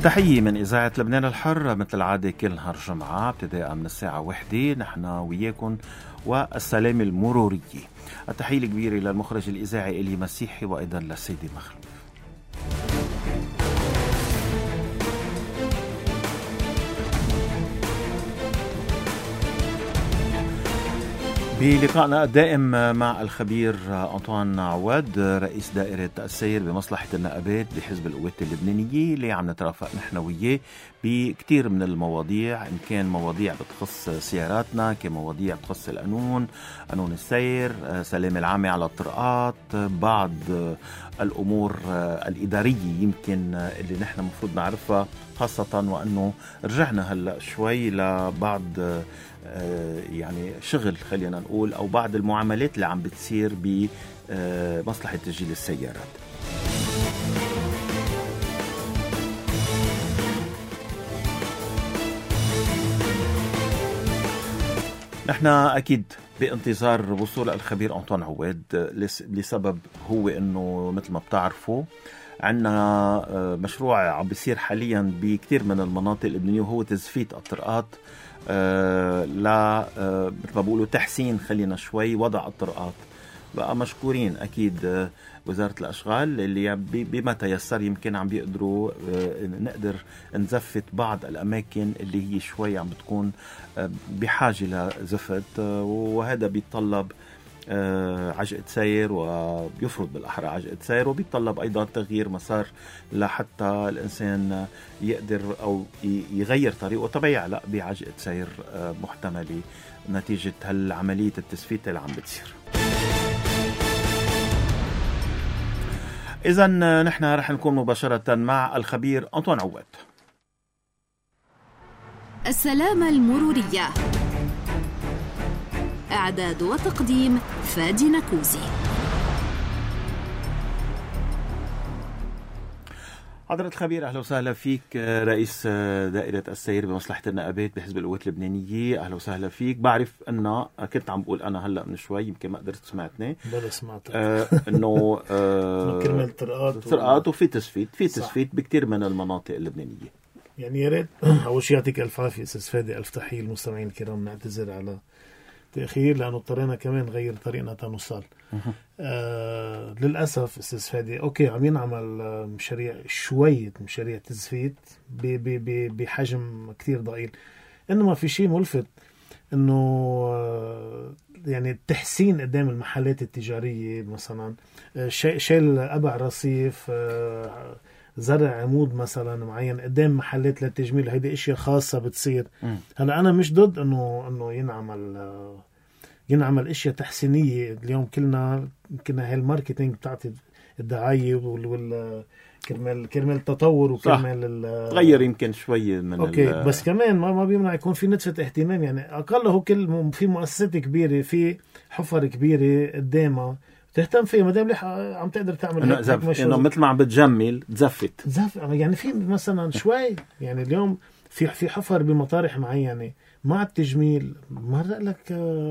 تحية من إذاعة لبنان الحر مثل العادة كل نهار جمعة ابتداء من الساعة 1 نحن وياكم والسلامة المرورية. التحية الكبيرة للمخرج الإذاعي إلي مسيحي وأيضا للسيدي مخلوف. بلقائنا الدائم مع الخبير أنطوان عواد رئيس دائرة السير بمصلحة النقابات بحزب القوات اللبنانية اللي عم نترافق نحن وياه بكتير من المواضيع، إن كان مواضيع بتخص سياراتنا، كمواضيع بتخص القانون، قانون السير، سلامة العامة على الطرقات، بعض الأمور الإدارية يمكن اللي نحن مفروض نعرفها، خاصة وأنه رجعنا هلأ شوي لبعض يعني شغل خلينا نقول أو بعض المعاملات اللي عم بتصير بمصلحة تسجيل السيارات. نحن أكيد بانتظار وصول الخبير أنطوان عواد لسبب هو أنه مثل ما بتعرفوا عندنا مشروع عم بيصير حاليا بكتير من المناطق اللبنانية وهو تزفيت الطرقات لا مثل ما بقولوا تحسين خلينا شوي وضع الطرقات. بقى مشكورين أكيد وزارة الأشغال اللي بما تيسر يمكن عم بيقدروا نقدر نزفت بعض الأماكن اللي هي شوي عم بتكون بحاجة لزفت، وهذا بيتطلب عجقة سير وبيفرض بالأحرى عجقة سير وبيتطلب أيضا تغيير مسار لحتى الإنسان يقدر أو يغير طريقه طبيعي لا بعجقة سير محتملة نتيجة هالعملية التسفيت اللي عم بتصير. إذن نحن رح نكون مباشرة مع الخبير أنطوان عواد. السلامة المرورية، إعداد وتقديم فادي نكوزي. حضرة الخبير أهلا وسهلا فيك، رئيس دائرة السير بمصلحة النقابات بحزب القوات اللبنانية. أهلا وسهلا فيك. بعرف أنه كنت عم بقول أنا هلأ من شوي يمكن ما قدرت سمعتني بلا سمعت أنه كرمال طرقات وفي تسفيت بكتير من المناطق اللبنانية. يعني يا ريت أول شيء يعطيك ألف عافية أستاذ فادي، ألف تحية للمستمعين الكرام. نعتذر على تأخير لأنه اضطرينا كمان نغير طريقنا تنوصل. للأسف أستاذ فادي أوكي عم ينعمل شوية مشاريع تزفيت بحجم كتير ضئيل، إنما في شيء ملفت إنه يعني التحسين قدام المحلات التجارية مثلا شيل أبع رصيف، زرع عمود مثلا معين قدام محلات للتجميل، هيدي اشياء خاصة بتصير. هلا انا مش ضد انه ينعمل اشياء تحسينية. اليوم كلنا هاي الماركتينج بتاعت الدعاية كرمال التطور وكرمال غير يمكن شوية من اوكي بس كمان ما بيمنع يكون في نتفة اهتمام. يعني اقله كل في مؤسسات كبيرة في حفر كبيرة قدامها تهتم فيه، ما دام ليه عم تقدر تعمل انه مثل ما عم بتجمل تزفت يعني في مثلا شوي. يعني اليوم في حفر بمطارح معينه مع التجميل مرق لك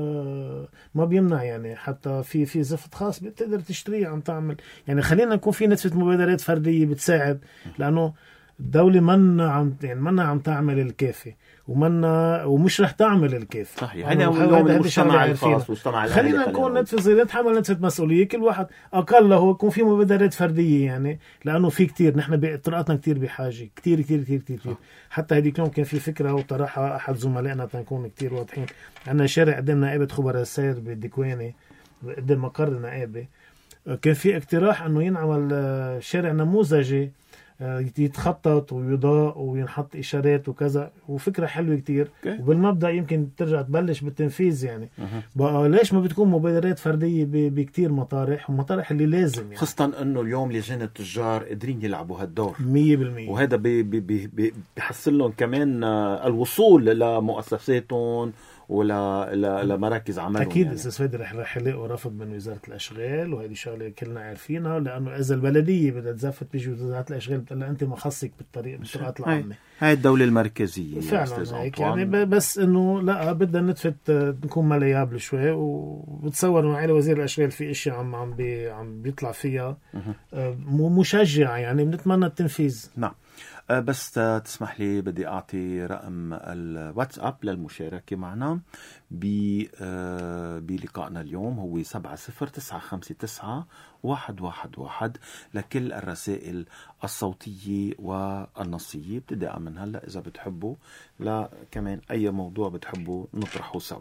ما بيمنع. يعني حتى في زفت خاص بتقدر تشتريه عم تعمل. يعني خلينا نكون في نسبة مبادرات فرديه بتساعد، لانه الدولة منا عم تعمل الكافي ومش رح تعمل الكافي. صحيح. هذا هو المجتمع الخاص والمجتمع الأهلي. خلينا نكون نتحمل نتفة مسؤولية كل واحد أقل هو يكون في مبادرات فردية. يعني لأنه في كتير نحن بطرقاتنا كتير بحاجة كتير كتير كتير كتير, كتير. حتى هذيك اليوم كان في فكرة وطرحها أحد زملائنا تنكون كتير واضحين. عندنا شارع قدام نقابة خبراء السير بالدكواني قدام مقر النقابة، كان في اقتراح أنه ينعمل شارع نموذجي يتخطط ويضاء وينحط إشارات وكذا، وفكرة حلوة كتير. وبالمبدأ يمكن ترجع تبلش بالتنفيذ. يعني بقى ليش ما بتكون مبادرات فردية بكتير مطارح ومطارح اللي لازم يعني. خاصة أنه اليوم لجان التجار قادرين يلعبوا هالدور 100%، وهذا بيحصل لهم كمان الوصول لمؤسساتهم ولا لمراكز عملهم. أكيد يعني. أستاذ فادي رح يلاقوا رفض من وزارة الأشغال، وهذه شغلة كلنا عارفينها، لأنه إذا البلدية بدها تزفت بيجي وزارة الأشغال بتقول لها أنت ما خصك بالطرقات العامة. هاي الدولة المركزية فعلا هيك يعني. بس إنه لا بدنا نتفت نكون مليابل شوي. وبتصور إنه على وزير الأشغال في إشياء عم بيطلع فيها مشجعة. يعني بنتمنى التنفيذ. نعم. بس تسمح لي بدي أعطي رقم الواتساب للمشاركة معنا بلقائنا اليوم، هو 70-959-111 لكل الرسائل الصوتية والنصية. ابتداء من هلأ إذا بتحبوا، لا كمان أي موضوع بتحبوا نطرحه سوا.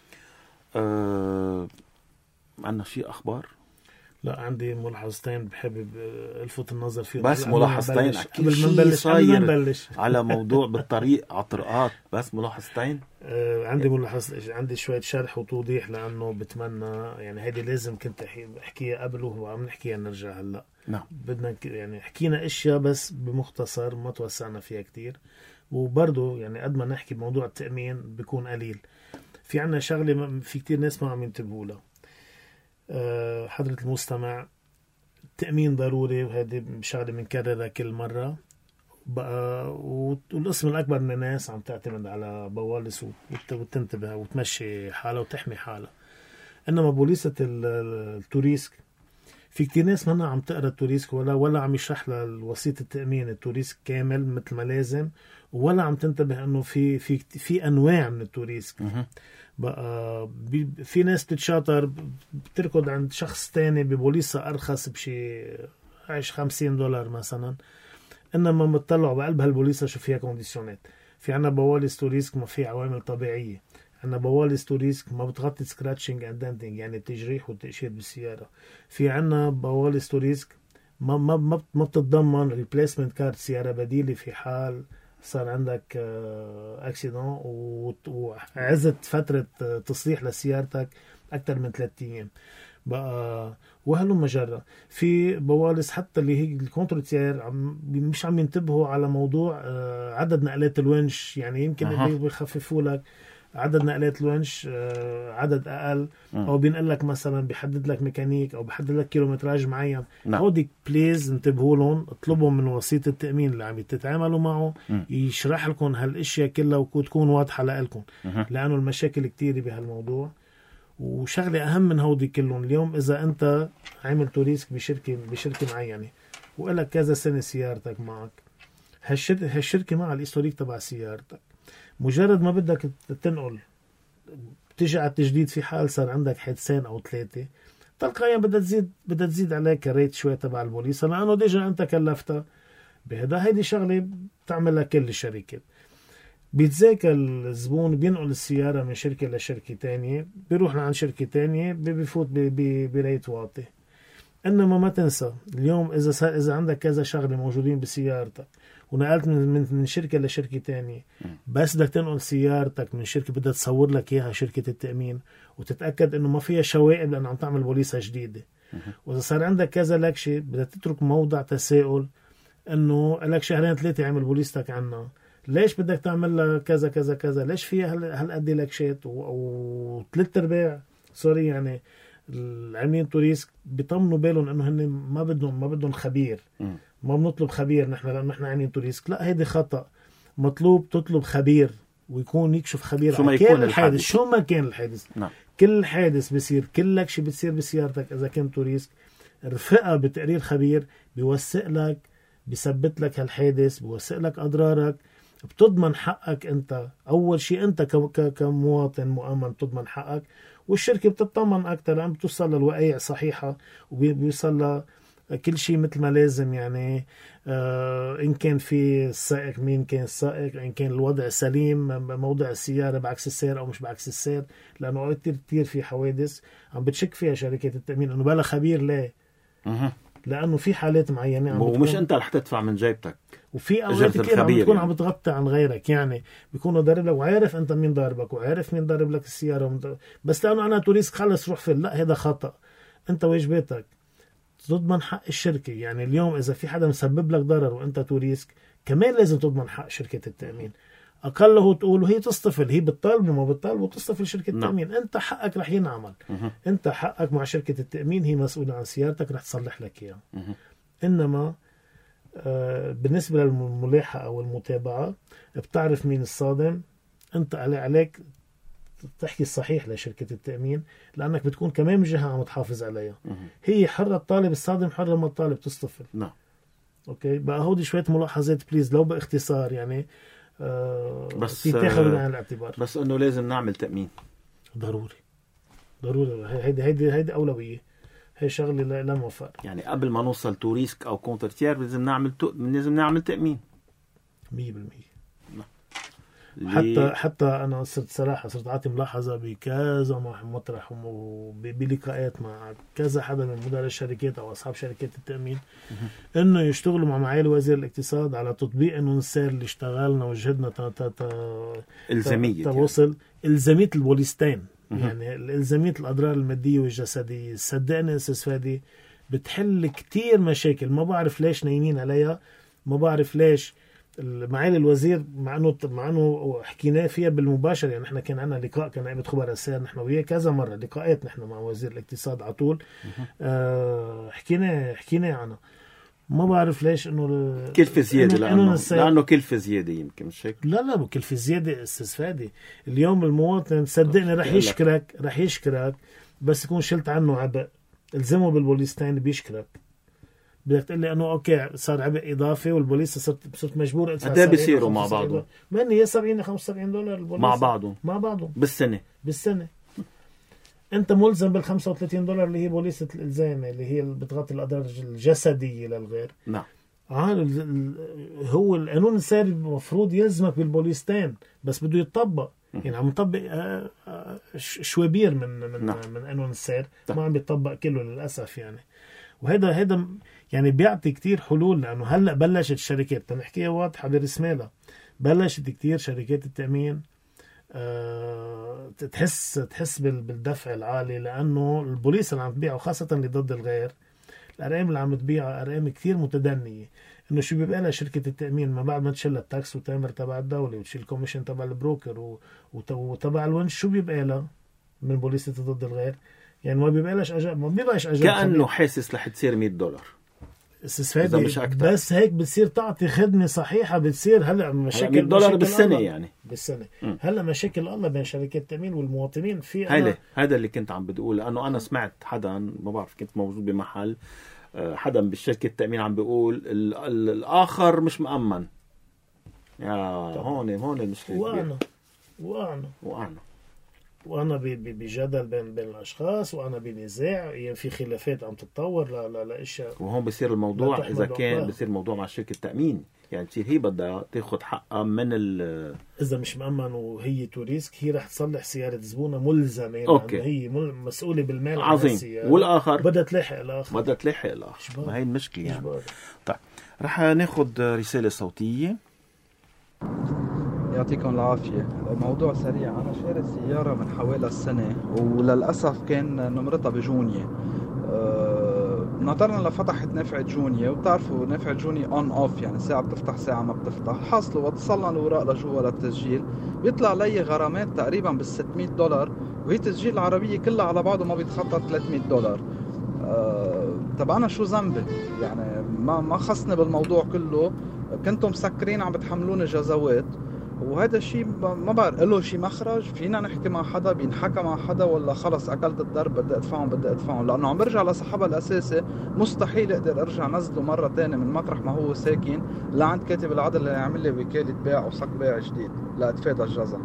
عنا شيء أخبار؟ لا، عندي ملاحظتين بحب الفت النظر فيهم. بس ملاحظتين قبل ما نبلش على موضوع بالطريق عطرقات، بس ملاحظتين. عندي ملاحظ، عندي شوية شرح وتوضيح، لأنه بتمنى يعني هيدي لازم كنت أحكيها قبل وهو عم نحكيها نرجع هلا. نعم. بدنا يعني حكينا اشياء بس بمختصر، ما توسعنا فيها كتير، وبرضه يعني قد ما نحكي بموضوع التأمين بيكون قليل. في عنا شغلة في كتير ناس ما عم ينتبهوا لها. حضرة المستمع، التأمين ضروري، وهذه شغلة بنكررها كل مرة بقى، والقسم الأكبر من الناس عم تعتمد على بوالس وتنتبه وتمشي حالها وتحمي حالها. إنما بوليسة التوريسك، في كتير ناس منا عم تقرأ التوريسك ولا عم يشرح للوسيط التأمين التوريسك كامل مثل ما لازم، ولا عم تنتبه إنه في أنواع من التوريسك. بقى في ناس بتتشاطر بتركض عند شخص تاني ببوليسة أرخص بشي $50 مثلا، إنما متطلعوا بقلب هالبوليسة شو فيها كونديشنات. في عنا بواليس توريسك ما في عوامل طبيعية، عنا بواليس توريسك ما بتغطي سكراتشنج اند دنتنج يعني التجريح والتقشير بالسيارة. في عنا بواليس توريسك ما بتتضمن ريبليسمنت كارت سيارة بديلة في حال صار عندك اكسيدون وعزت فترة تصليح لسيارتك أكثر من 3 أيام بقى، وهلو مجرة. في بوالس حتى اللي هي الكونترول سيار مش عم ينتبهوا على موضوع عدد نقلات الونش، يعني يمكن بيخففوا لك عدد نقلات الونش عدد أقل، أو بينقل لك مثلا بيحدد لك ميكانيك أو بيحدد لك كيلومتراج معين. هودي بليز انتبهوا لهم، اطلبوا من وسيط التأمين اللي عم تتعاملوا معه يشرح لكم هالاشياء كلها وتكون واضحة لكم، لأنه المشاكل كتير بهالموضوع. وشغلة أهم من هودي كلهم، اليوم إذا أنت عامل توريسك بشركة معينة وقالك كذا سنة سيارتك معك، هالشركة مع الإستوريك تبع سيارتك، مجرد ما بدك تنقل بتيجي على التجديد في حال صار عندك حادثين أو 3، تلقائيا بدها تزيد عليك ريت شوية تبع البوليسة، لأنه ديجا أنت كلفتها بهذا. هيدي شغلة بتعملها كل الشركات. بيتذاكى الزبون بينقل السيارة من شركة لشركة تانية، بيروح عند شركة تانية بيفوت بريت واطي. إنما ما تنسى اليوم إذا عندك كذا شغلة موجودين بسيارتك ونقلت من شركة لشركة تانية، بس بدك تنقل سيارتك من شركة بدها تصور لك إياها شركة التأمين وتتأكد إنه ما فيها شوائب لأنه عم تعمل بوليسة جديدة. وإذا صار عندك كذا لكشة بدها تترك موضع تساؤل، إنه لك 2-3 عمل بوليستك عنا، ليش بدك تعمل لها كذا كذا كذا، ليش فيها هالقد لكشات و3/4 سوري يعني العاملين توريسك بيطمنوا بالهم انه هن ما بدهم خبير. ما بنطلب خبير نحن لانه نحن عاملين توريسك، لا هيدي خطأ. مطلوب تطلب خبير ويكون يكشف خبير على كل الحادث، شو ما كان الحادث. كل حادث بيصير، كل لكشة بتصير بسيارتك اذا كان توريسك، رفقة بتقرير خبير بيوثق لك، بيثبت لك هالحادث، بيوثق لك اضرارك، بتضمن حقك. انت اول شيء انت كمواطن مؤمن بتضمن حقك، والشركة بتطمن اكثر لان بتوصل للوقائع صحيحة وبيوصل لها كل شيء مثل ما لازم. يعني ان كان في السائق مين كان السائق، ان كان الوضع سليم، موضع السيارة بعكس السير او مش بعكس السير، لانه كتير في حوادث عم بتشك فيها شركات التأمين انه بلا خبير. ليه؟ لانه في حالات معينه ومش انت رح تدفع من جيبتك، وفي اوقات كثير عم بتكون عم بتغطي عن غيرك، يعني بيكونوا ضارب لك وعارف انت مين ضاربك وعارف مين ضارب لك السياره بس لانه انا توريسك خلص روح فين. لا، هذا خطا. انت واجباتك تضمن حق الشركه. يعني اليوم اذا في حدا مسبب لك ضرر وانت توريسك، كمان لازم تضمن حق شركه التامين. اقله تقول هي تصطفل، هي بتطالب وما بتطالب وتصطفل شركه التامين. انت حقك رح ينعمل. انت حقك مع شركه التامين، هي مسؤوله عن سيارتك، رح تصلح لك اياها. انما بالنسبه للملاحقه او المتابعه، بتعرف مين الصادم. انت عليك تحكي الصحيح لشركه التامين، لانك بتكون كمان جهه عم تحافظ عليها. هي حره الطالب الصادم، حره ما الطالب تصطفل. اوكي بقى هودي شويه ملاحظات بليز لو باختصار يعني بس تاخذ بعين الاعتبار. بس انه لازم نعمل تأمين ضروري هيدي اولويه، هي شغله لا مفر. يعني قبل ما نوصل تو ريسك او كونتر تيار لازم نعمل تأمين 100%. حتى انا صرت اعطي ملاحظه بكذا مطرح وبلقاءات مع كذا حدا من مدراء الشركات او اصحاب شركات التامين انه يشتغلوا مع معالي وزير الاقتصاد على تطبيق انه نسير اللي اشتغلنا وجهدنا الزاميه توصل الزاميه البوليستين. يعني الالزاميه الاضرار الماديه والجسديه صدقني استاذ فادي بتحل كتير مشاكل. ما بعرف ليش نايمين عليها، ما بعرف ليش معالي الوزير مع انه حكيناه فيها بالمباشر. يعني احنا كان عندنا لقاء كان نائبة خبراء السير نحن وياه كذا مره لقاءات نحن مع وزير الاقتصاد على طول. حكينا عنها. ما بعرف ليش انه كلفة زيادة لانه كلفة زيادة يمكن مش هيك. لا كلفة زيادة استاذ فادي. اليوم المواطن صدقني رح يشكرك بس يكون شلت عنه عبء. الزمه بالبوليستين بيشكرك. بدك تقول لي انه اوكي صار عبء اضافي والبوليس صرت مجبور ادفع. قد ايه بيصيروا مع بعضهم؟ ما هي 70 $75 البوليس مع بعضهم بالسنه. انت ملزم بال $35 اللي هي بوليسة الالزام اللي هي بتغطي الاضرار الجسديه للغير. نعم. هو القانون الساري المفروض يلزمك بالبوليستين بس بده يتطبق. يعني عم نطبق شوابير من قانون السير ما عم بيطبق كله للاسف يعني. وهذا يعني بيعطي كتير حلول لانه هلا بلشت الشركات تنحكيها واضحه برسمالها. بلشت كتير شركات التامين تحس بالدفع العالي لانه البوليس اللي عم تبيعه خاصه اللي ضد الغير الارقام اللي عم تبيعها ارقام كتير متدنيه. انه شو بيبقى لها شركه التامين ما بعد ما تشيل التاكس وتامر تبع الدوله وتشيل الكوميشن تبع البروكر وتبع الونش شو بيبقى لها من بوليسة ضد الغير؟ يعني ما بيبقاش أجر كأنه حاسس رح تصير $100 بس هيك بتصير تعطي خدمة صحيحة. بتصير هلا مشاكل $100 بالسنة يعني بالسنة. هلا مشاكل الله بين شركات التأمين والمواطنين في هذا اللي كنت عم بتقول. لأنه أنا سمعت حدا ما بعرف كنت موجود بمحل حدا بالشركة التأمين عم بيقول الآخر مش مأمن. يا هون المشكلة. وأنا بجدل بين الأشخاص وأنا بنزاع يعني في خلافات عم تتطور لأشياء. وهون بصير الموضوع إذا كان بصير الموضوع مع شركة التأمين يعني تصير هي بدها تاخد حقها من إذا مش مأمن وهي توريسك هي رح تصلح سيارة زبونة ملزمة لأنه هي مسؤولة بالمال عظيم. والآخر بدها تلاحق الآخر ما هي المشكلة يعني. طيب رح ناخد رسالة صوتية. يعطيكم العافية. موضوع سريع. أنا شاري سيارة من حوالي السنة وللأسف كان نمرتها بجونية. ناطرنا لفتحت نافعة جونية وبتعرفوا نافعة جونية اون اوف يعني ساعة بتفتح ساعة ما بتفتح. حاصل وصلنا الأوراق لجوا للتسجيل بيطلع لي غرامات تقريبا $600 وهي تسجيل العربية كلها على بعضه ما بيتخطى $300. طب أنا شو ذنبي يعني؟ ما خصني بالموضوع كله. كنتم مسكرين عم بتحملوني جزوات وهذا الشيء ما بعرف له شيء مخرج. فينا نحكي مع حدا بينحكى مع حدا ولا خلص اكلت الضرب بدي ادفعهم لانه عم برجع لصاحبها الاساسي مستحيل اقدر ارجع نزله مره تانية من مطرح ما هو ساكن لعند كاتب العدل اللي يعمل لي وكاله بيع وصك بيع جديد لاتفادى الجزا.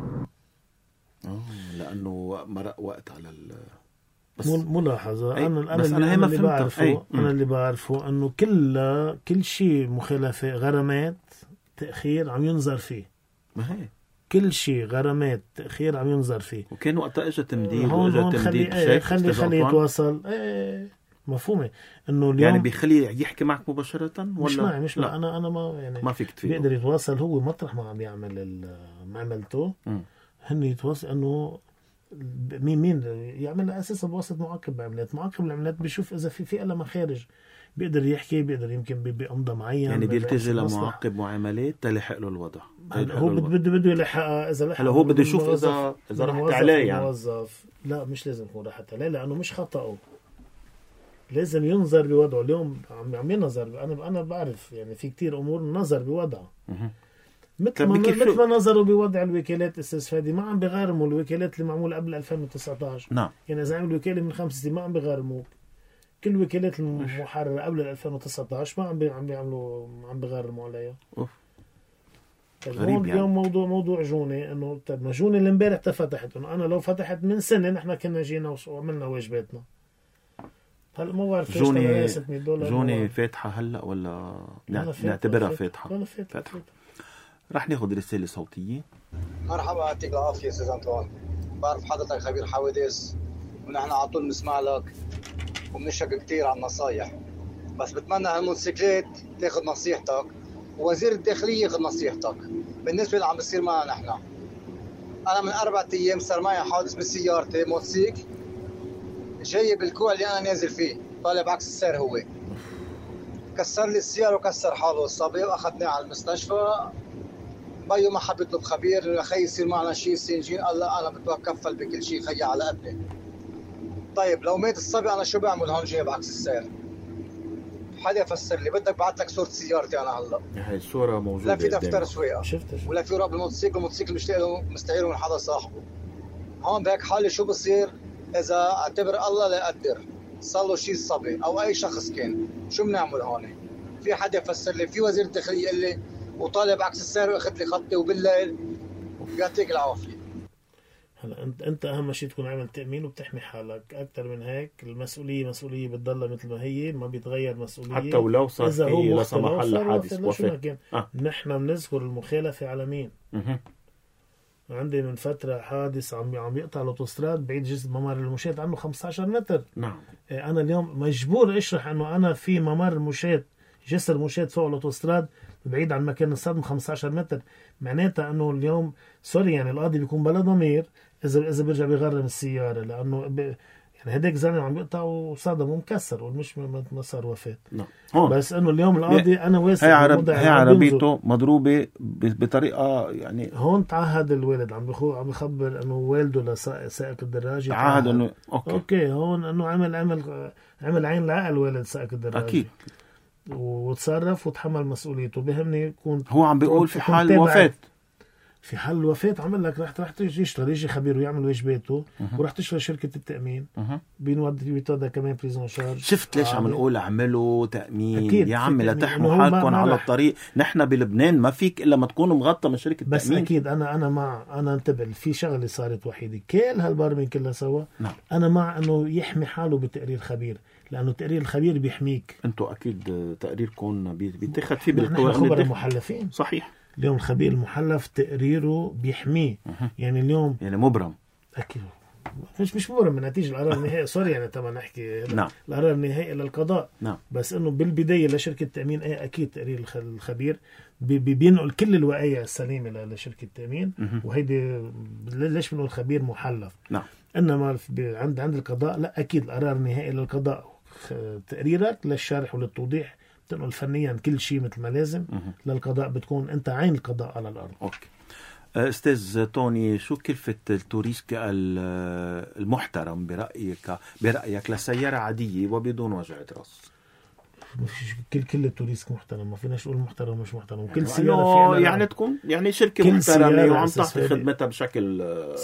لانه مرق وقت على ملاحظة. أنا اللي بعرفه أنه كل شيء مخالفة غرامات تأخير عم ينظر فيه. ما هي كل شيء غرامات تأخير عم ينظر فيه. وكان وقتها اجى تمديد هون خلي يتواصل. مفهومه انه اليوم يعني بيخلي يحكي معك مباشرة ولا مش معي انا ما يعني ما فيك تفيد. بيقدر يتواصل هو مطرح ما عم يعمل معاملته هن يتواصل انه مين يعمل اساسا بواسطة معقب العمليات بيشوف اذا في له مخارج بيقدر يحكي بيقدر يمكن بأمضة معين يعني بيلتجي لمعقب معاملات تلحق له الوضع. هو بده يلحقها اذا لحق. هلا هو بده يشوف اذا رحت عليه يعني موظف. لا مش لازم يكون رحت عليه لانه مش خطأه. لازم ينظر بوضعه. اليوم عم ينظر. انا بعرف يعني في كتير امور نظر بوضعه مثل ما نظروا بوضع الوكالات استاذ فادي. ما عم بيغارموا الوكالات اللي معموله قبل 2019. نعم. يعني اذا عملوا وكاله من 5 سنين ما عم بيغارموك كل وكالات المحررة قبل 2019 ما عم بيغرموا عليها. غريب اليوم موضوع جوني، انه طب جوني اللي امبارح فتحت، انه انا لو فتحت من سنه نحن كنا جينا وعملنا واجباتنا. هلا ما بعرف جوني $600 جوني فاتحه هلا ولا نعتبرها فاتحه؟ ولا فاتحه. رح ناخذ رساله صوتيه. مرحبا، يعطيك العافيه استاذ انطوان. بعرف حضرتك خبير حوادث ونحن على طول بنسمع لك وبنشكر كثير على النصايح، بس بتمنى هالموتوسيكلات تاخذ نصيحتك ووزير الداخليه ياخذ نصيحتك بالنسبه اللي عم بيصير معنا نحن. انا من 4 أيام صار معي حادث بسيارتي موتوسيكل جاي بالكوع اللي انا نازل فيه، طالع بعكس السير، هو كسر لي السياره وكسر حاله الصبي واخذناه على المستشفى. بيو ما حب يطلب خبير، خي يصير معنا شيء سنجين، قال لا انا بتوكفل بكل شيء، خي على قدي. طيب لو مات الصبي انا شو بعمل هون جاي بعكس السير؟ حدا يفسر لي. بدك بعت لك صورة سيارتي انا هلا، هاي الصورة موجودة، لا في دفتر سواقة شفتها ولا في راب الموتوسيكل، الموتوسيكل مستعيره من حدا صاحبه. هون بهيك حالة شو بصير اذا اعتبر الله لا يقدر صار له شيء الصبي او اي شخص كان، شو بنعمل هون؟ في حدا يفسر لي؟ في وزير الداخلية يقول لي وطالب عكس السير واخذ لي خطي وبالليل. يعطيك العافية. هلا انت اهم شيء تكون عامل تأمين وبتحمي حالك. اكثر من هيك المسؤولية بتضلها مثل ما هي، ما بيتغير مسؤولية حتى ولو صار في لا سمح الله حادث وفاة. نحن بنذكر المخالفة على مين. عندي من فترة حادث عم يقطع الاوتوستراد بعيد جسر ممر المشاة عنه 15 متر. نعم. انا اليوم مجبور اشرح انه انا في ممر المشاة، جسر مشاة فوق الاوتوستراد بعيد عن مكان الصدمة 15 متر. معناتها انه اليوم سوري يعني القاضي بيكون بلا ضمير اذا بيرجع بيغرم السيارة، لانه يعني هديك زلمه عم يقطع وصدم ومكسر والمش ما صار وفاة. بس انه اليوم القاضي انا واثق هي عربيته مضروبه بطريقه يعني. هون تعهد الوالد، عم بخبر انه والده لسائق الدراجه، تعهد انه اوكي هون انه عمل عين العقل والد سائق الدراجه اكيد، وتصرف وتحمل مسؤوليته. بهمني يكون هو عم بيقول في حال وفاة، في حال الوفاة عمل لك رح يشتغل، يجي خبير ويعمل واجباته وراح تشتغل شركة التأمين بيتودى كمان بريزون شارج. شفت ليش عم نقول اعملوا تأمين أكيد يا عمي لتحموا حالكم على الطريق. نحن بلبنان ما فيك إلا ما تكون مغطى من شركة بس التأمين. أكيد أنا انتبه في شغلة صارت وحيدة كل هالبرمين كلها سوا. نعم. أنا مع أنه يحمي حاله بتقرير خبير، لأنه تقرير الخبير بيحميك. أنتوا أكيد تقريركم بيتخذ فيه بالقوة. نحن خبراء محلفين. صحيح. اليوم الخبير المحلف تقريره بيحميه. يعني اليوم يعني مبرم. أكيد مش مبرم من نتيجة القرار النهائي. سوري يعني طبعا نحكي نعم. القرار النهائي للقضاء. نعم. بس انه بالبداية لشركة التأمين أكيد تقرير الخبير بينقل كل الوقايع السليمة لشركة التأمين. وهيدي ليش بنقول خبير محلف. نعم. انما عند القضاء لا، اكيد القرار النهائي للقضاء، تقريرك للشرح وللتوضيح بتنقل فنيا كل شيء مثل ما لازم للقضاء، بتكون انت عين القضاء على الارض. اوكي. استاذ توني، شو كلفة التوريست المحترم برأيك لسيارة عادية وبدون وجعة راس؟ كل التوريست محترم، ما فيناش نقول محترم مش محترم. كل سيارة يعني تكون يعني شركة محترمة وعم تعطي خدمتها بشكل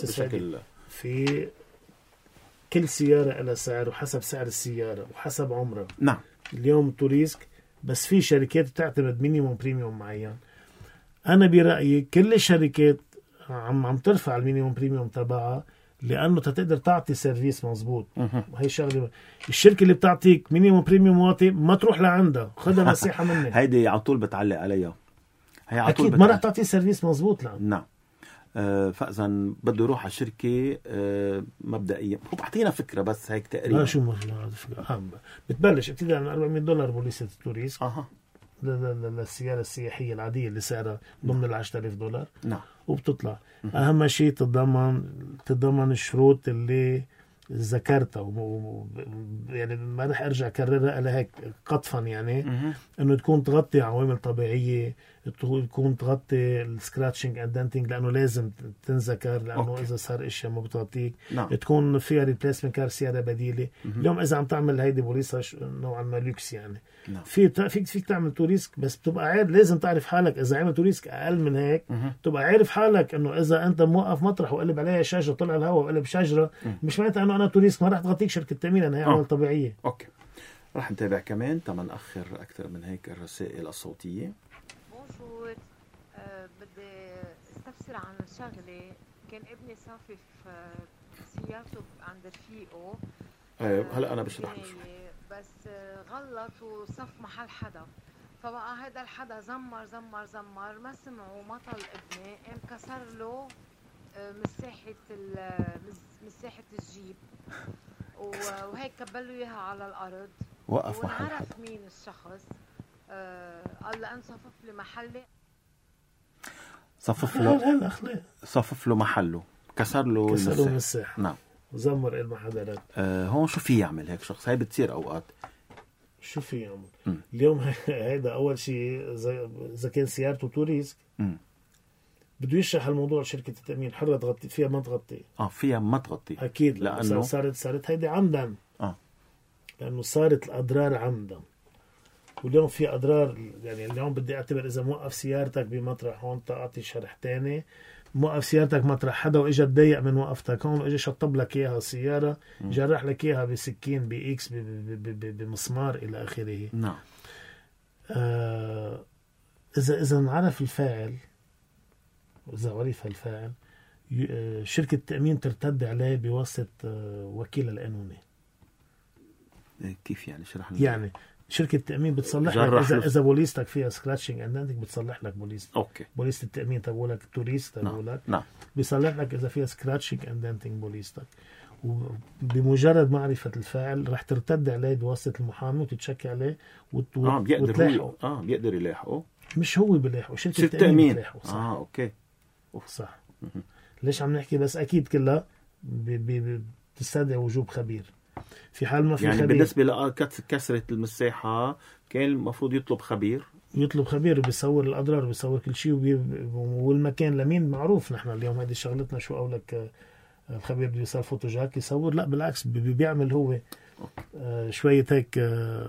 في كل سيارة لها سعر وحسب سعر السيارة وحسب عمرها. نعم. اليوم التوريست بس في شركات بتعتمد مينيموم بريميوم معين. أنا برأيي كل الشركات عم ترفع المينيموم بريميوم تبعها، لأنه تقدر تعطي سيرفيس مزبوط. هي شغلة. الشركة اللي بتعطيك مينيموم بريميوم واطي ما تروح لعندها، خدها نصيحة مني. هيدي على طول بتعلق عليها. هي أكيد ما رح تعطي سيرفيس مزبوط لعندها. نعم. فإذا بده يروح على الشركة مبدئيا هو بعطينا فكرة بس هيك تقريبا. لا شو هذا فكرة. بتبلش ابتداء من $400 بوليسة التوريست. للسيارة السياحية العادية اللي سعرها ضمن $10,000. نعم. وبتطلع. أهم شيء تتضمن الشروط اللي ذكرتها يعني ما رح أرجع أكررها إلا هيك قطفا يعني. إنه تكون تغطي عوامل طبيعية، تكون تغطي السكراتشنج اند دنتنج لأنه لازم تنذكر، لأنه أوكي. إذا صار إشياء ما بتغطيك. نعم. تكون فيها ريبليسمنت كار، سيارة بديلة. اليوم إذا عم تعمل هيدي بوليسة نوعا ما لوكس يعني. نعم. فيك تعمل توريسك، بس بتبقى عارف، لازم تعرف حالك. إذا عمل توريسك أقل من هيك تبقى عارف حالك إنه إذا أنت موقف مطرح وقلب عليها شجرة طلع الهواء وقلب شجرة، مش معناتها إنه أنا توريسك ما راح تغطيك شركة التأمين، أنا هي عوامل طبيعية. أوكي. رح نتابع كمان نأخر أكثر من هيك الرسائل الصوتية. بونجور، بدي استفسر عن شغلة. كان ابني صافي في سيارته عند رفيقه. هلا أنا بشرح له شوي. بس غلط وصف محل حدا، فبقى هذا الحدا زمر ما سمعوا، مطل ابني، قام كسر له مساحة الجيب وهيك كبلوا اياها على الارض. وقف محل ونعرف حدا. مين الشخص. قال لأن صفف لي محلي، صفف له محله، كسر له المساحة. نعم. زمر المحاضرات. هون شو في يعمل هيك شخص؟ هاي بتصير أوقات. شو في يعمل؟ اليوم هيدا أول شيء إذا كان سيارته توريسك بده يشرح الموضوع لشركة التأمين، حرة تغطي فيها ما تغطي. فيها ما تغطي أكيد، لأنه صارت هيدي عمدا. لأنه صارت الأضرار عمدا. واليوم في أضرار، يعني اليوم بدي أعتبر إذا موقف سيارتك بمطرح، هون تعطي شرح تاني، موقف سيارتك مطرح حدا وإجا تضايق من وقفتك هون وإجا شطب لك إياها السيارة، جرح لك إياها بسكين بإكس بمسمار إلى آخره. نعم. إذا نعرف الفاعل، إذا عرف الفاعل، شركة التأمين ترتد عليه بواسطة وكيل القانوني. كيف يعني؟ شرح يعني شركة التأمين بتصلح لك إذا بوليستك فيها سكراتشنج اند دنتنج، بتصلح لك بوليست التأمين تبولك توريست تبولك. نعم. بيصلح لك إذا فيها سكراتشنج اند دنتنج بوليستك، وبمجرد معرفة الفاعل رح ترتد عليه بواسطة المحامي وتتشكي عليه وتلاحقه. بيقدر يلاحقه. مش هو بيلاحقه، شركة التأمين بتلاحقه. صح. أوكي. صح. ليش عم نحكي؟ بس أكيد كلها بتستدعي وجوب خبير. في حال ما في يعني خبير، بالنسبة لكسرة المساحة كان المفروض يطلب خبير وبيصور الأضرار وبيصور كل شيء والمكان لمين معروف. نحن اليوم هذه شغلتنا، شو أقولك، الخبير بده يصير فوتوجاك يصور؟ لا بالعكس، بيعمل هو شوية هيك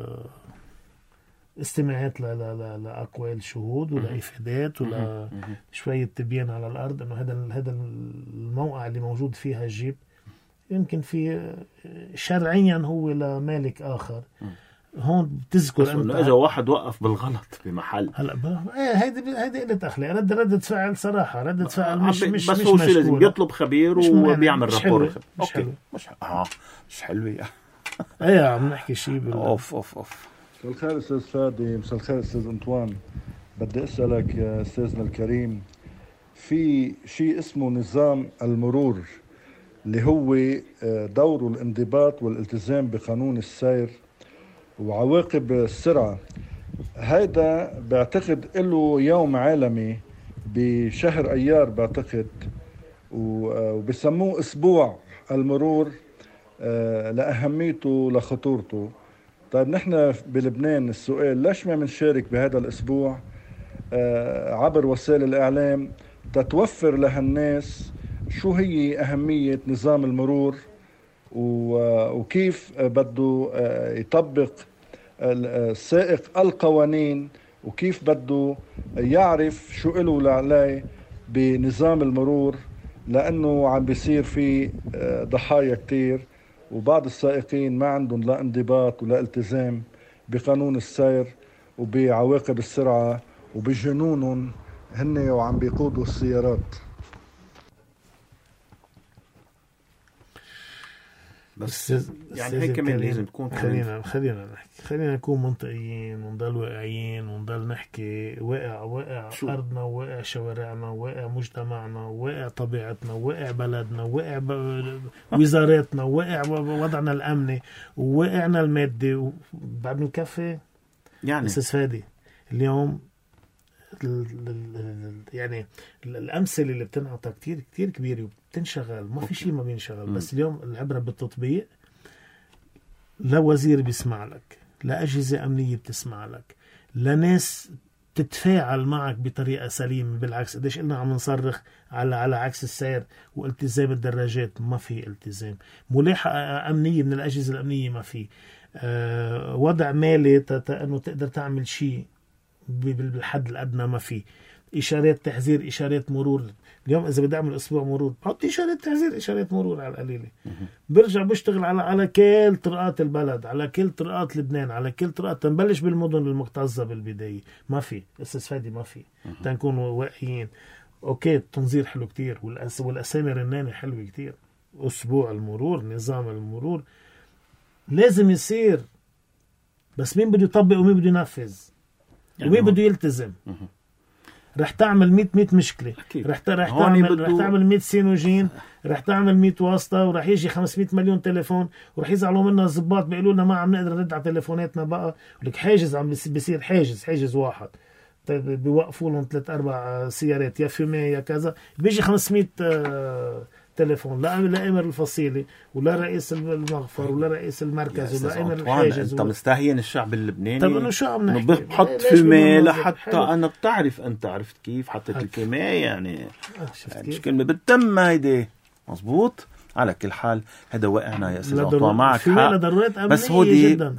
استماعات لأقوال شهود ولإفادات ولا شوية تبيان على الأرض إنه هذا الموقع اللي موجود فيها الجيب يمكن في شرعيا هو لمالك آخر. هون بتذكر أنت إذا واحد وقف بالغلط بمحل، هلا هيدي قلة أخلاق، ردة فعل صراحة، ردة فعل مش بس هو لازم يطلب خبير وبيعمل رابور. مش حلوة ايه عم نحكي شيء اوف. مساء الخير استاذ فادي، مساء الخير استاذ انطوان. بدي اسالك يا استاذنا الكريم، في شيء اسمه نظام المرور اللي هو دوره الانضباط والالتزام بقانون السير وعواقب السرعة. هيدا بعتقد له يوم عالمي بشهر أيار بعتقد، وبسموه أسبوع المرور لأهميته لخطورته. طيب نحن بلبنان السؤال، ليش ما منشارك بهذا الأسبوع عبر وسائل الإعلام تتوفر لهالناس شو هي أهمية نظام المرور وكيف بده يطبق السائق القوانين وكيف بده يعرف شو له لعليه بنظام المرور، لأنه عم بيصير في ضحايا كتير وبعض السائقين ما عندهم لا انضباط ولا التزام بقانون السير وبعواقب السرعة وبجنونهم هن وعم بيقودوا السيارات. بس يعني هيك كمان لازم تكون خلينا نكون منطقيين ونضل واقعيين ونضل نحكي واقع أرضنا، واقع شوارعنا، واقع مجتمعنا، واقع طبيعتنا، واقع بلدنا، واقع وزاراتنا، واقع وضعنا الأمني، وواقعنا المادي. بعد نكفي يعني أستاذ فادي اليوم يعني الأمثلة اللي بتنعطى كتير كتير كبيرة وبتنشغل، ما في شيء ما بينشغل. بس اليوم العبرة بالتطبيق. لا وزير بيسمع لك، لا أجهزة أمنية بتسمع لك، لا ناس تتفاعل معك بطريقة سليمة. بالعكس قديش قلنا عم نصرخ على عكس السير والتزام الدراجات، ما في التزام. ملاحقة أمنية من الأجهزة الأمنية ما في. وضع مالي أنه تقدر تعمل شيء بالحد الأدنى ما في. إشارات تحذير، إشارات مرور. اليوم إذا بدي أعمل أسبوع مرور بحط إشارات تحذير، إشارات مرور على القليلة. برجع بشتغل على كل طرقات البلد، على كل طرقات لبنان، على كل طرقات. تنبلش بالمدن المكتظة بالبداية، ما في أستاذ فادي، ما في. تنكون واقعيين. أوكي التنظير حلو كتير، والأسامي رنانة حلوة كتير. أسبوع المرور، نظام المرور لازم يصير، بس مين بده يطبق ومين بده ينفذ ومين بده يلتزم. رح تعمل 100 مشكلة، رح تعمل 100 سينوجين، رح تعمل 100 واسطة، ورح يجي 500 مليون تليفون، ورح يزعلوا منا الضباط بيقولوا لنا ما عم نقدر نرد على تليفوناتنا بقى. ولك حاجز عم بيصير حاجز واحد، بيوقفوا لهم 3-4 سيارات يا فيمي يا كذا، بيجي 500 تليفون لأمر الفصيلة ولا رئيس المغفر ولا رئيس المركز ولا أمر الحاجز. انت مستهين الشعب اللبناني. طب انه شو عم نحكي؟ بحط فيمي لحتى انا بتعرف انت عرفت كيف حطيت الفيمي يعني مش كلمة بالتم هيدي مزبوط. على كل حال هذا وقعنا يا استاذ عطوة، معك حق، بس هو دي جدا.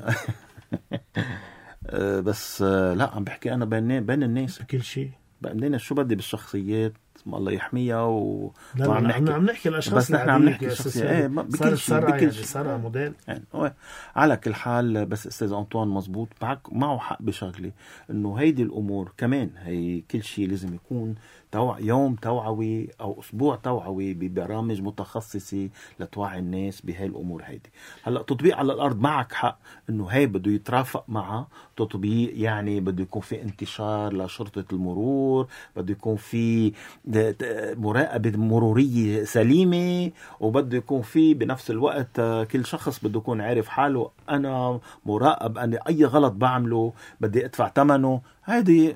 بس لا عم بحكي انا بين الناس كل شيء بقى شو بدي بالشخصيات الله يحميها عم نحكي الاشخاص، بس نحن عم نحكي الشخصيات بكل شيء صار موديل يعني. على كل حال بس استاذ أنطوان مزبوط معه حق بشغله، انه هيدي الامور كمان هي كل شيء لازم يكون يوم توعوي او اسبوع توعوي ببرامج متخصصه لتوعي الناس بهاي الامور هيدي. هلا تطبيق على الارض معك حق انه هي بده يترافق معها تطبيق، يعني بده يكون في انتشار لشرطه المرور، بده يكون في مراقبه مروريه سليمه، وبده يكون في بنفس الوقت كل شخص بده يكون عارف حاله انا مراقب، انا اي غلط بعمله بدي ادفع ثمنه. هيدي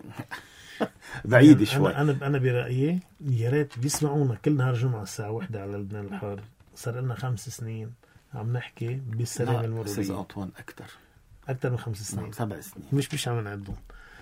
بعيد شوي. أنا برأيي يا ريت بيسمعونا كل نهار جمعة الساعة 1 على لبنان الحار. صار لنا 5 سنين عم نحكي بالسلامة المرورية. أستاذ أنطوان أكثر من 5 سنين، 7 سنين مش عم نعدهم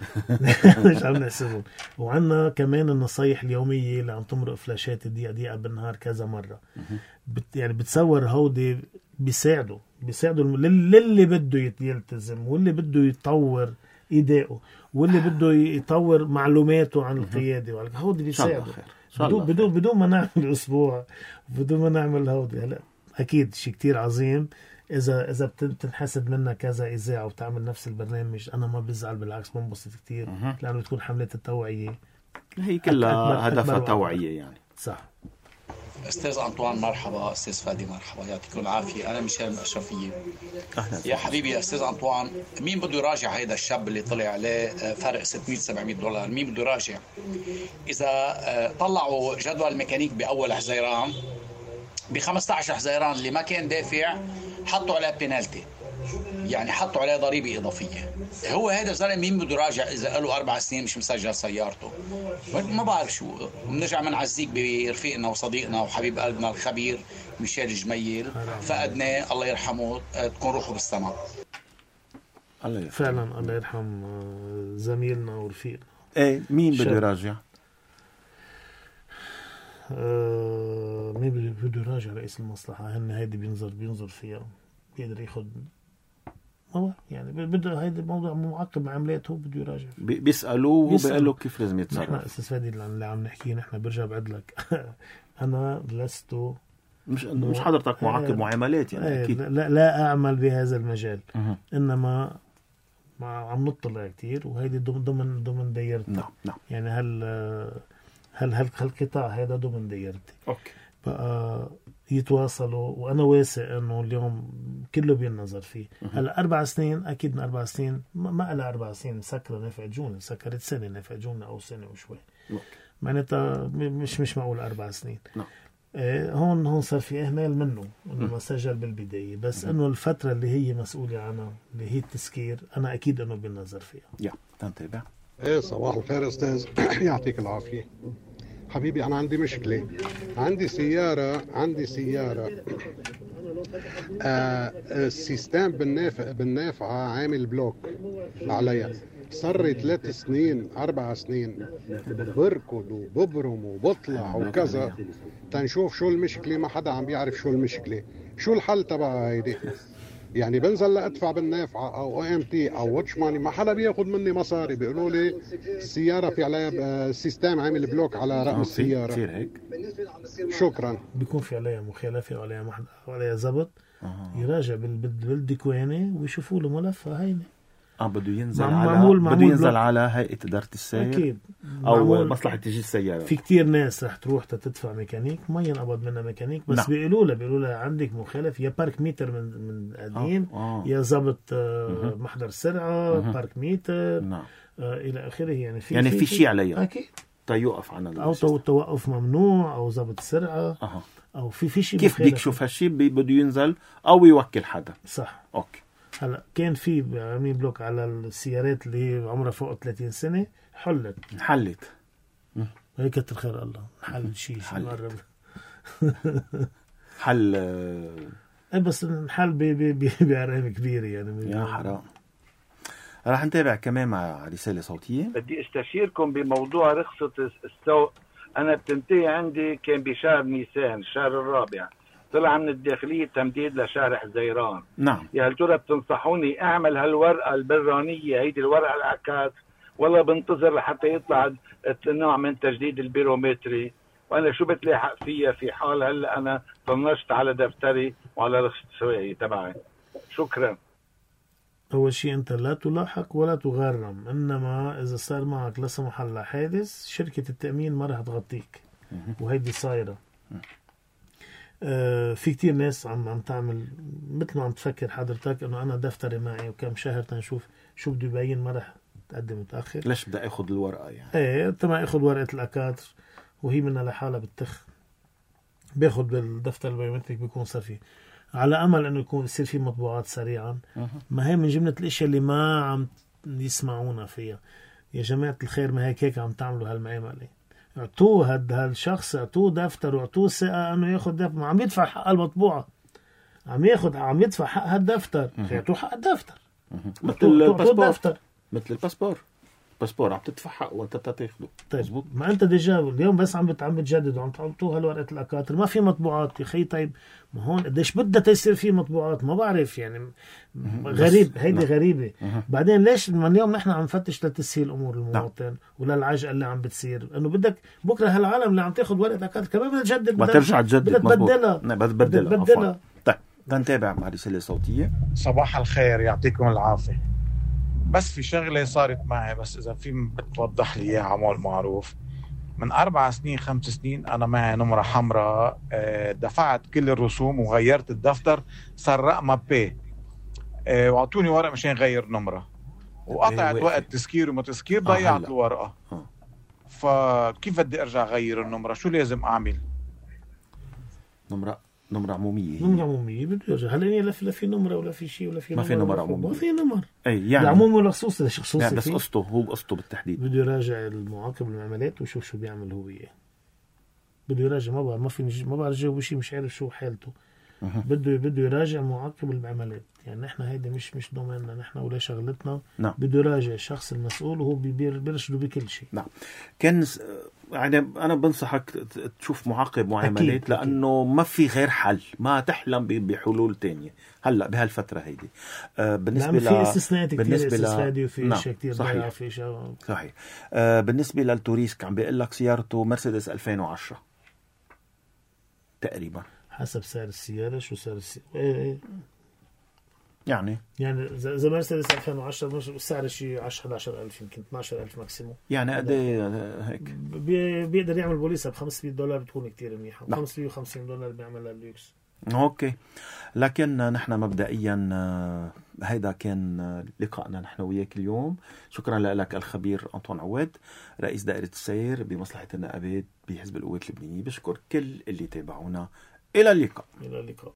مش عم نحسبهم. وعنا كمان النصايح اليومية اللي عم تمرق فلاشات دقيقة بالنهار كذا مرة. يعني بتصور هودي بيساعدوا للي بده يلتزم، واللي بده يطور إيدائه، واللي بده يطور معلوماته عن القيادة. هودي بيساعدوا بدون ما نعمل أسبوع، بدون ما نعمل هودي. هلا أكيد شيء كتير عظيم إذا بتنحسب منا كذا إذاعة وتعمل نفس البرنامج. أنا ما بزعل، بالعكس بنبسط كتير، لأنه بتكون حملات التوعية هي كلها هدفها توعية يعني. صح. أستاذ أنطوان مرحبا، أستاذ فادي مرحبا، يعطيكم العافية. أنا ميشيل الأشرفية. يا حبيبي يا أستاذ أنطوان، مين بده يراجع هيدا الشاب اللي طلع عليه فرق $600-700؟ مين بده يراجع؟ إذا طلعوا جدول ميكانيك بأول حزيران، ب15 حزيران اللي ما كان دافع حطوا عليه بينالتي، يعني حطوا عليه ضريبة إضافية. هو هذا الزلمة مين بده يراجع إذا قالوا 4 سنين مش مسجل سيارته؟ ما بعرف شو. بنرجع منعزيك برفيقنا وصديقنا وحبيب قلبنا الخبير ميشيل الجميل، فقدناه الله يرحمه، تكون روحه بالسماء. فعلا الله يرحم زميلنا ورفيقنا. ايه مين بده يراجع؟ مين بده يراجع؟ رئيس المصلحة. هن هيدي بينظر فيها، بيقدر ياخد يعني بده. هيدا موضوع معقد مع عمليات، هو بده يراجع. بيسألوه وبيقولوا كيف لازم يتصرف. نحن أستاذ فادي اللي عم نحكي نحن برجع بعد لك أنا لست مش حضرتك معقب معاملات يعني. أكيد لا أعمل بهذا المجال. إنما عم نطلع كتير، وهيدي ضمن دايرتي. نعم. يعني هالقطاع هذا ضمن دايرتي. أوكي. بقى يتواصلوا، وأنا واثق إنه اليوم كله بينظر فيه. هلا 4 سنين أكيد، من 4 سنين ما قال 4 سنين مسكرة نافع جون، سكرت سنة نافع جون أو سنة وشوي. معناتها مش معقول 4 سنين. هون صار في إهمال منه إنه ما سجل بالبداية، بس إنه الفترة اللي هي مسؤولة عنها اللي هي التسكير، أنا أكيد إنه بينظر فيها. تنتبه. صباح الخير أستاذ يعطيك العافية حبيبي. أنا عندي مشكلة، عندي سيارة السيستم بالنافعة عامل بلوك عليها، صار 3 سنين 4 سنين بركض وببرم وبطلع وكذا تنشوف شو المشكلة. ما حدا عم بيعرف شو المشكلة، شو الحل تبعها هيدي؟ يعني بنزل لأدفع بالنافعة أو OMT أو واتش ماني، ما حدا بياخد مني مصاري. بيقولوا لي السيارة في عليها سيستم عامل بلوك على رقم السيارة. كثير هيك. شكرا. بيكون في عليها مخالفة أو عليها محضر أو عليها ضبط، يراجع بالديكوانة ويشوفوا له ملفها هيني. بده ينزل معمول على هيئة إدارة السير أكيد، أو مصلحة تجي السيارة. في كتير ناس رح تروح تدفع ميكانيك ما ينقبض منها ميكانيك، بس بيقولوا لها عندك مخالف، يا بارك ميتر من قديم، يا ضبط محضر سرعة، بارك ميتر، إلى آخره. يعني في شيء عليها أكيد يوقف عنها، أو توقف ممنوع، أو ضبط سرعة، أو في شيء. كيف بدك شوف هالشيء؟ بده ينزل أو يوكل حدا. صح. أوكي. هلا كان في عاملين بلوك على السيارات اللي عمرها فوق 30 سنة، حلت هيك كتر خير الله، حل شيء مرة حل بس نحل بعرام كبيرة يعني. يا حرام. راح نتابع كمان مع رسالة صوتية. بدي استشيركم بموضوع رخصة السوق. أنا بتنتهي عندي كان بشهر نيسان، الشهر الرابع، طلع من الداخلية تمديد لشهر حزيران. نعم. يا هل ترى بتنصحوني أعمل هالورقة البرانية، هيدي الورقة العكاز، ولا بنتظر لحتى يطلع نوع من تجديد البيرومتري؟ وأنا شو بتلاحق فيها في حال هلا أنا طنشت على دفتري وعلى رخصة السواقة تبعي؟ شكرا. أول شيء أنت لا تلاحق ولا تغرم، إنما إذا صار معك لا سمح الله حادث، شركة التأمين ما رح تغطيك، وهيدي صايرة. في كتير ناس عم تعمل مثل ما عم تفكر حضرتك إنه أنا دفتري معي وكم شهر تنشوف شو بده يبين، ما رح تقدم متأخر. ليش بدي أخذ الورقة يعني؟ أنت ما أخذ ورقة الأكادر وهي منها لحالها بتخ، بياخد بالدفتر البيومتريك بيكون صفي، على أمل إنه يصير في مطبوعات سريعا. ما هي من جملة الأشياء اللي ما عم يسمعونا فيها. يا جماعة الخير، ما هيك عم تعملوا هالمعاملة. اعطوه هالشخص، اعطوه دفتر واعطوه ثقة انه ياخذ دفتر، ما عم يدفع حق المطبوعة، عم يدفع حق هالدفتر، اعطوه حق الدفتر. مثل الباسبور عم تدفع حق وانت تاخده. طيب ما انت ديجا اليوم بس عم بتجدد وعم تعطوها الورقة الأكاتر، ما في مطبوعات يا خي. طيب ما هون قديش بدها تصير في مطبوعات؟ ما بعرف يعني، غريب. هيدي غريبة. بعدين ليش من اليوم نحن عم نفتش لتسهيل امور المواطن ولا العجقة اللي عم بتصير، انه بدك بكره هالعالم اللي عم تاخذ ورقة أكاتر كمان بدها تجدد، ما ترجع تجدد، بدها. طيب نتابع مع رسالة صوتية. صباح الخير، يعطيكم العافية. بس في شغلة صارت معي، بس إذا في بتوضح لي إياها عمول معروف. من 4 سنين 5 سنين أنا معي نمرة حمراء، دفعت كل الرسوم وغيرت الدفتر، صار رقم بي، وعطوني ورق مشان غير نمرة، وقطعت وقت تسكير وما تسكير، ضيعت الورقة. فكيف بدي أرجع غير النمرة؟ شو لازم أعمل؟ نمرة عمومية. نمرة عمومية بده يرجع. هلا لا في نمرة ولا في شيء ولا في ما في نمرة عمومية. ما في نمر. أي يعني عمومي ولا خصوصي؟ ليش خصوصي؟ يعني بس قصته بالتحديد. بده يراجع المعاقب المعاملات ويشوف شو بيعمل هو إياه. بده يراجع، ما بعرف جاوب شيء، مش عارف شو حالته. بده يراجع معاقب المعاملات. يعني نحن هيدا مش دوميننا نحن ولا شغلتنا. نعم. بده يراجع الشخص المسؤول وهو بيرشده بكل شيء. نعم. كان يعني أنا بنصحك تشوف معاقب معاملات، لأنه ما في غير حل، ما تحلم بحلول تانية هلا بهالفترة هيدي. بالنسبة في استثناءات كتير، استثناء وفي اشياء كتير ضايعة في اشياء. صحيح. بالنسبة للتوريسك عم بيقول لك سيارته مرسيدس 2010 تقريبا، حسب سعر السيارة. شو سعر السيارة؟ يعني إذا مرسيدس 2010 السعر شيء 11,000 يمكن 12,000 ماكسيموم. يعني قد هيك بيقدر يعمل بوليسة $500 بتكون كتير منيحة. $550 بيعملها اللوكس. اوكي. لكن نحن مبدئيا هيدا كان لقائنا نحن وياك اليوم. شكرا لك الخبير أنطوان عواد، رئيس دائرة السير بمصلحة النقابات بحزب القوات اللبنانية. بشكر كل اللي تابعونا. إلى اللقاء.